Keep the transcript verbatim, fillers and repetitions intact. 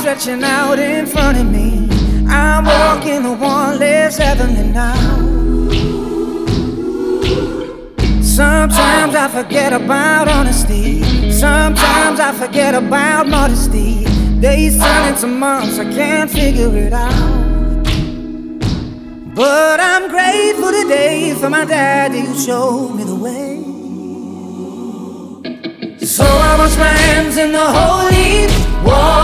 stretching out in front of me. I'm walking a one less heavenly now. Sometimes I forget about honesty. Sometimes I forget about modesty. Days turn into months, I can't figure it out. But I'm grateful today for my daddy who showed me the way. So I wash my hands in the holy water.